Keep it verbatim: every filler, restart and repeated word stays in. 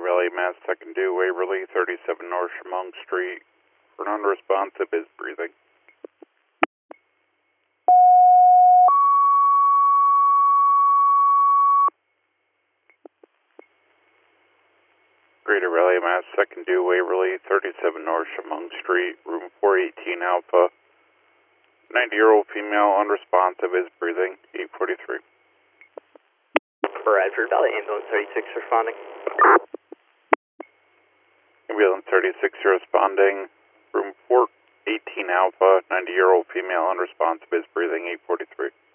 Rally Mass Second Due, Waverly, thirty-seven North Chemung Street. For an unresponsive is breathing. Greater Rally Mass Second Due, Waverly, thirty-seven North Chemung Street, room four eighteen Alpha. ninety-year-old female, unresponsive, is breathing, eight forty-three. Bradford Valley, ambulance thirty-six responding. Ambulance thirty-six responding, room four eighteen Alpha, ninety-year-old female, unresponsive, is breathing, eight forty-three.